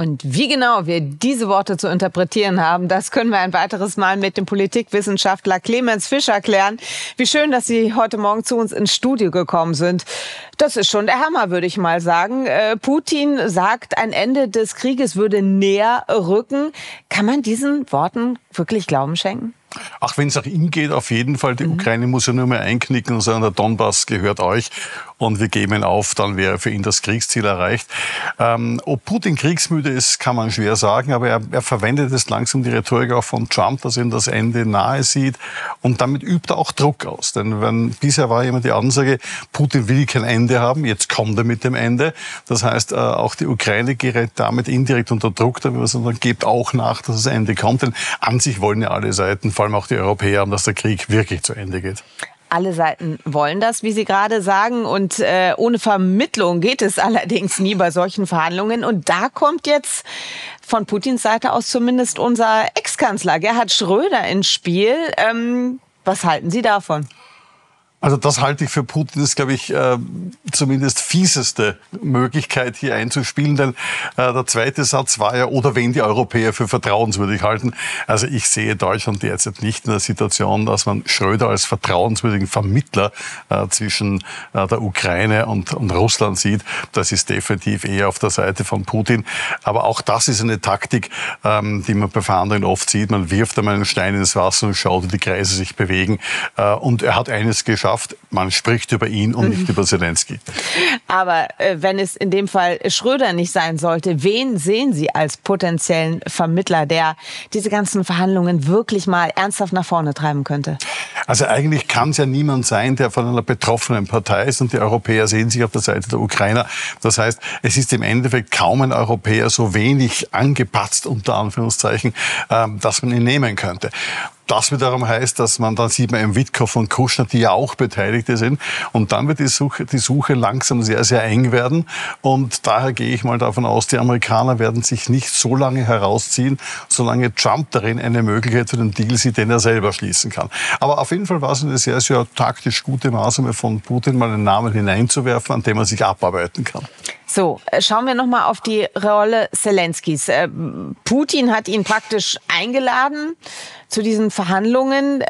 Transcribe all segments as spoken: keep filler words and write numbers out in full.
Und wie genau wir diese Worte zu interpretieren haben, das können wir ein weiteres Mal mit dem Politikwissenschaftler Clemens Fischer klären. Wie schön, dass Sie heute Morgen zu uns ins Studio gekommen sind. Das ist schon der Hammer, würde ich mal sagen. Äh, Putin sagt, ein Ende des Krieges würde näher rücken. Kann man diesen Worten wirklich Glauben schenken? Ach, wenn es nach ihm geht, auf jeden Fall. Die mhm. Ukraine muss ja nur mehr einknicken und sagen, der Donbass gehört euch und wir geben ihn auf, dann wäre für ihn das Kriegsziel erreicht. Ähm, ob Putin kriegsmüde ist, kann man schwer sagen, aber er, er verwendet jetzt langsam die Rhetorik auch von Trump, dass ihm das Ende nahe sieht und damit übt er auch Druck aus. Denn wenn, bisher war immer die Ansage, Putin will kein Ende haben, jetzt kommt er mit dem Ende. Das heißt, äh, auch die Ukraine gerät damit indirekt unter Druck, sondern gebt auch nach, dass das Ende kommt. Denn an sich wollen ja alle Seiten, vor allem auch die Europäer, dass der Krieg wirklich zu Ende geht. Alle Seiten wollen das, wie Sie gerade sagen. Und äh, ohne Vermittlung geht es allerdings nie bei solchen Verhandlungen. Und da kommt jetzt von Putins Seite aus zumindest unser Ex-Kanzler Gerhard Schröder ins Spiel. Ähm, was halten Sie davon? Also das halte ich für Putin, ist, glaube ich, äh, zumindest fieseste Möglichkeit, hier einzuspielen. Denn äh, der zweite Satz war ja, oder wenn die Europäer für vertrauenswürdig halten. Also ich sehe Deutschland derzeit nicht in der Situation, dass man Schröder als vertrauenswürdigen Vermittler äh, zwischen äh, der Ukraine und, und Russland sieht. Das ist definitiv eher auf der Seite von Putin. Aber auch das ist eine Taktik, ähm, die man bei Verhandlungen oft sieht. Man wirft einmal einen Stein ins Wasser und schaut, wie die Kreise sich bewegen. Äh, und er hat eines geschafft. Man spricht über ihn und nicht über Zelensky. Aber äh, wenn es in dem Fall Schröder nicht sein sollte, wen sehen Sie als potenziellen Vermittler, der diese ganzen Verhandlungen wirklich mal ernsthaft nach vorne treiben könnte? Also eigentlich kann es ja niemand sein, der von einer betroffenen Partei ist. Und die Europäer sehen sich auf der Seite der Ukrainer. Das heißt, es ist im Endeffekt kaum ein Europäer so wenig angepatzt, unter Anführungszeichen, äh, dass man ihn nehmen könnte. Das wiederum heißt, dass man, dann sieht man im Witkow und Kushner, die ja auch Beteiligte sind. Und dann wird die Suche, die Suche langsam sehr, sehr eng werden. Und daher gehe ich mal davon aus, die Amerikaner werden sich nicht so lange herausziehen, solange Trump darin eine Möglichkeit für den Deal sieht, den er selber schließen kann. Aber auf jeden Fall war es eine sehr, sehr taktisch gute Maßnahme von Putin, mal einen Namen hineinzuwerfen, an dem man sich abarbeiten kann. So, schauen wir noch mal auf die Rolle Zelenskys. Putin hat ihn praktisch eingeladen zu diesen Verhandlungen.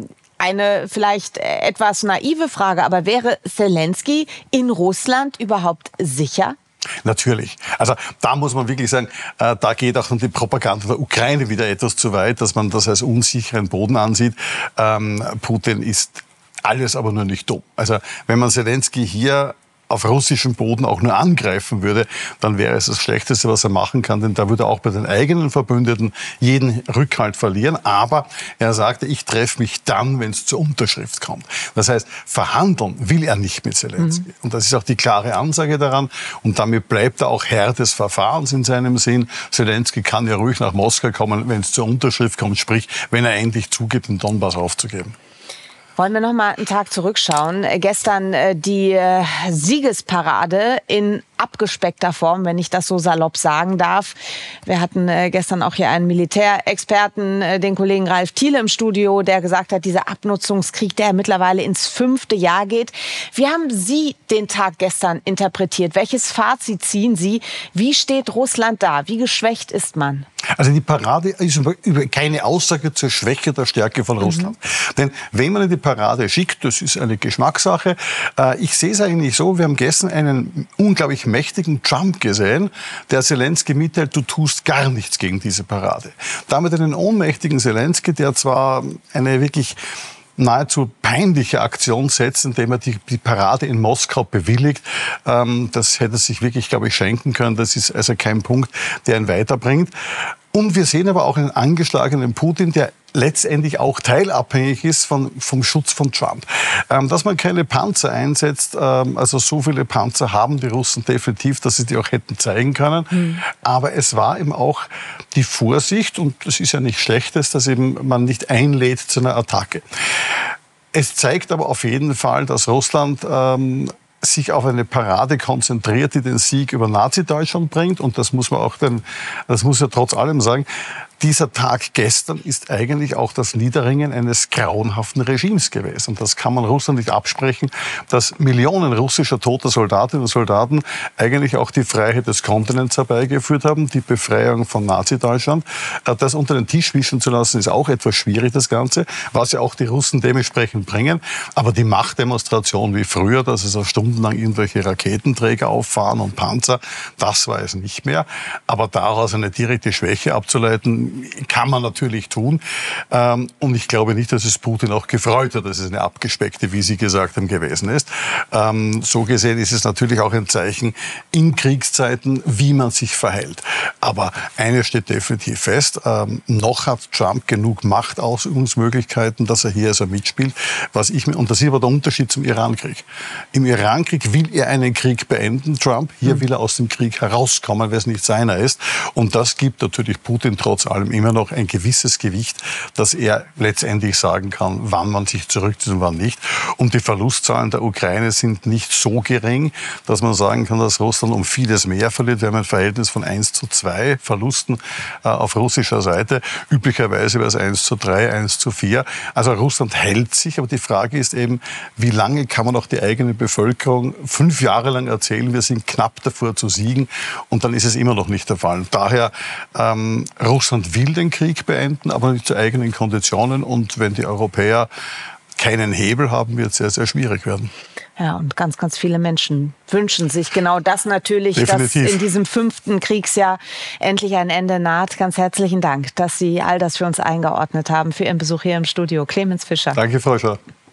Eine vielleicht etwas naive Frage, aber wäre Zelensky in Russland überhaupt sicher? Natürlich. Also da muss man wirklich sagen, äh, da geht auch die Propaganda der Ukraine wieder etwas zu weit, dass man das als unsicheren Boden ansieht. Ähm, Putin ist alles, aber nur nicht dumm. Also wenn man Zelensky hier auf russischem Boden auch nur angreifen würde, dann wäre es das Schlechteste, was er machen kann, denn da würde er auch bei den eigenen Verbündeten jeden Rückhalt verlieren. Aber er sagte, ich treffe mich dann, wenn es zur Unterschrift kommt. Das heißt, verhandeln will er nicht mit Zelensky. Mhm. Und das ist auch die klare Ansage daran. Und damit bleibt er auch Herr des Verfahrens in seinem Sinn. Zelensky kann ja ruhig nach Moskau kommen, wenn es zur Unterschrift kommt, sprich, wenn er endlich zugibt, den Donbass aufzugeben. Wollen wir noch mal einen Tag zurückschauen. Gestern äh, die äh, Siegesparade in abgespeckter Form, wenn ich das so salopp sagen darf. Wir hatten äh, gestern auch hier einen Militärexperten, äh, den Kollegen Ralf Thiele im Studio, der gesagt hat, dieser Abnutzungskrieg, der mittlerweile ins fünfte Jahr geht. Wie haben Sie den Tag gestern interpretiert? Welches Fazit ziehen Sie? Wie steht Russland da? Wie geschwächt ist man? Also die Parade ist über keine Aussage zur Schwäche der Stärke von Russland. Mhm. Denn wenn man in die Parade schickt, das ist eine Geschmackssache. Äh, ich sehe es eigentlich so, wir haben gestern einen unglaublich mächtigen Trump gesehen, der Zelensky mitteilt, du tust gar nichts gegen diese Parade. Damit einen ohnmächtigen Zelensky, der zwar eine wirklich nahezu peinliche Aktion setzt, indem er die, die Parade in Moskau bewilligt. Ähm, das hätte er sich wirklich, glaube ich, schenken können. Das ist also kein Punkt, der ihn weiterbringt. Und wir sehen aber auch einen angeschlagenen Putin, der letztendlich auch teilabhängig ist von, vom Schutz von Trump. Ähm, dass man keine Panzer einsetzt, ähm, also so viele Panzer haben die Russen definitiv, dass sie die auch hätten zeigen können. Mhm. Aber es war eben auch die Vorsicht, und das ist ja nichts Schlechtes, dass eben man nicht einlädt zu einer Attacke. Es zeigt aber auf jeden Fall, dass Russland ähm, sich auf eine Parade konzentriert, die den Sieg über Nazi-Deutschland bringt. Und das muss man auch, denn, das muss ja trotz allem sagen, dieser Tag gestern ist eigentlich auch das Niederringen eines grauenhaften Regimes gewesen. Und das kann man Russland nicht absprechen, dass Millionen russischer toter Soldatinnen und Soldaten eigentlich auch die Freiheit des Kontinents herbeigeführt haben, die Befreiung von Nazi-Deutschland. Das unter den Tisch wischen zu lassen, ist auch etwas schwierig, das Ganze, was ja auch die Russen dementsprechend bringen. Aber die Machtdemonstration wie früher, dass es auch stundenlang irgendwelche Raketenträger auffahren und Panzer, das war es nicht mehr. Aber daraus eine direkte Schwäche abzuleiten, kann man natürlich tun. Und ich glaube nicht, dass es Putin auch gefreut hat, dass es eine abgespeckte, wie Sie gesagt haben, gewesen ist. So gesehen ist es natürlich auch ein Zeichen in Kriegszeiten, wie man sich verhält. Aber eines steht definitiv fest, noch hat Trump genug Machtausübungsmöglichkeiten, dass er hier also mitspielt. Was ich, und das ist aber der Unterschied zum Irankrieg. Im Irankrieg will er einen Krieg beenden, Trump. Hier will er aus dem Krieg herauskommen, weil es nicht seiner ist. Und das gibt natürlich Putin trotz allem immer noch ein gewisses Gewicht, dass er letztendlich sagen kann, wann man sich zurückzieht und wann nicht. Und die Verlustzahlen der Ukraine sind nicht so gering, dass man sagen kann, dass Russland um vieles mehr verliert. Wir haben ein Verhältnis von eins zu zwei Verlusten äh, auf russischer Seite. Üblicherweise wäre es eins zu drei, eins zu vier. Also Russland hält sich, aber die Frage ist eben, wie lange kann man auch die eigene Bevölkerung fünf Jahre lang erzählen, wir sind knapp davor zu siegen, und dann ist es immer noch nicht der Fall. Daher, ähm, Russland will den Krieg beenden, aber nicht zu eigenen Konditionen, und wenn die Europäer keinen Hebel haben, wird es sehr, sehr schwierig werden. Ja, und ganz, ganz viele Menschen wünschen sich genau das natürlich, Definitiv. dass in diesem fünften Kriegsjahr endlich ein Ende naht. Ganz herzlichen Dank, dass Sie all das für uns eingeordnet haben, für Ihren Besuch hier im Studio. Clemens Fischer. Danke, Frau Schaar.